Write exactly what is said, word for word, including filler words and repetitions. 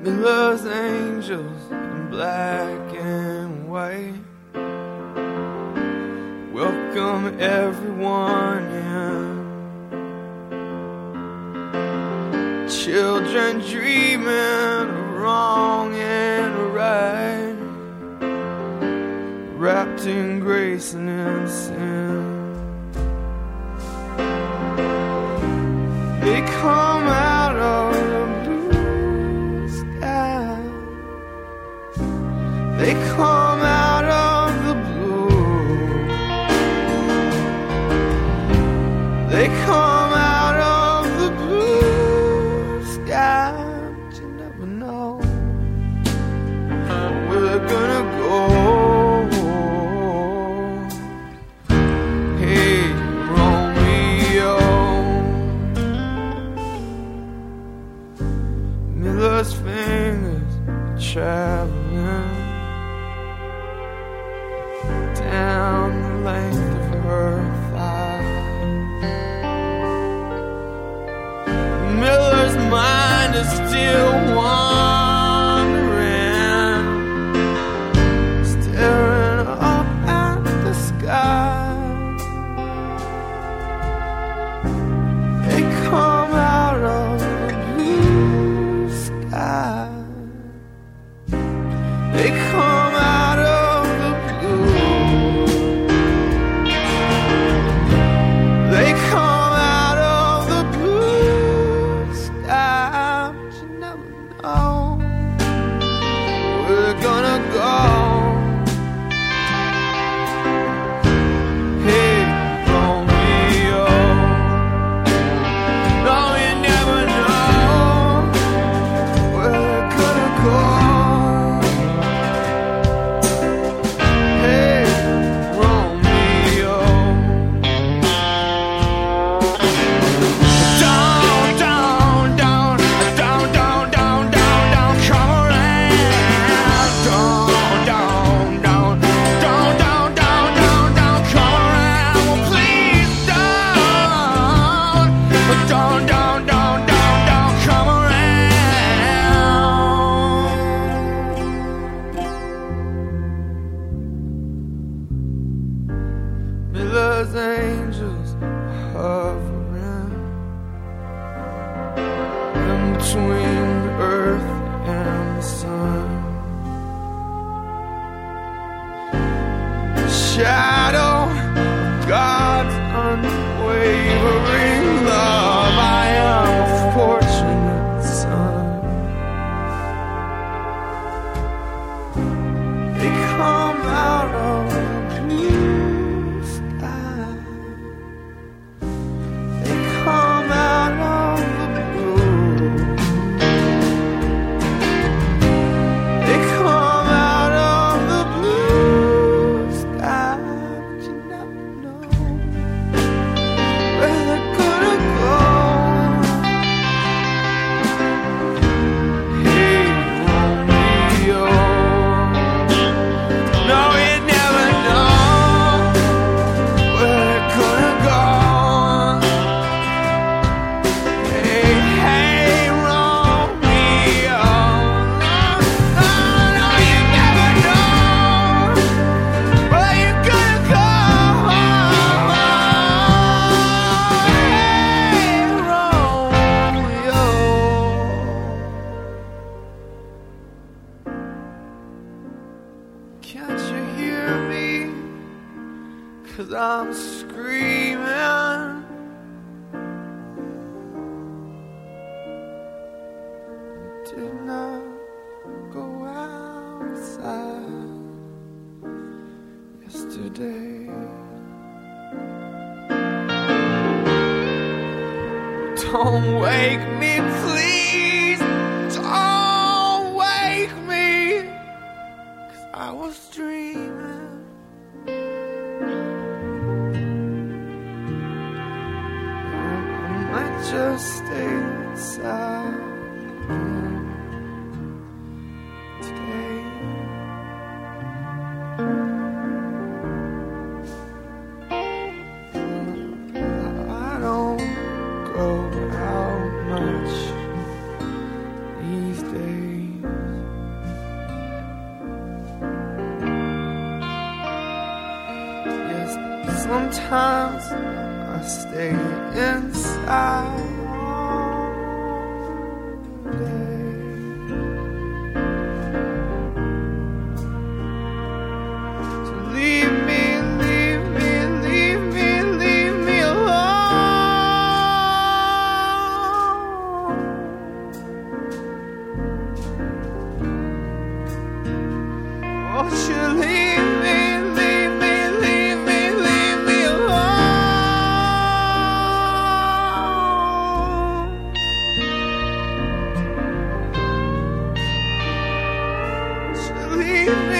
Miller's angels in black and white welcome everyone in. Children dreaming of wrong and right, wrapped in grace and in sin. They come out of the blue sky. They come out of the blue. They come out of the blue sky. But you never know where they're gonna go. Hey, Romeo. Miller's fingers traveling down the length of her thigh. Miller's mind is still wandering, staring up at the sky. They come out of the blue sky. They come out of the blue. They come out of the blue sky. But you never know where they're gonna go. Hey, Romeo. No, you never know where they're gonna go. Hey, Romeo. Down, down, down, down, down, down, down, down, come around. Down, down, down, down, down, down, down, down, come around. Well, please don't. Down, down, down, down, down, come around. Miller's angels hovering in between the earth and the sun. The shadow of God's unwavering love. I am a fortunate son. They come out of the blue sky. They come out of the blue. They come out of the blue sky. But you never know where they're gonna go. Hey, Romeo. No, you never know where they're gonna go. Hey, hey, Romeo. No, no, you never know where you're gonna go. Hey, Romeo. Can't you hear me? 'Cause I'm screaming. Did not go outside yesterday. Don't wake me, please. Don't wake me. 'Cause I was dreaming. I might just stay inside today. I don't go out much sometimes I stay inside all day. So leave me, leave me, leave me, leave me alone. Won't you leave me, leave me, leave me, leave me alone. Won't you leave me?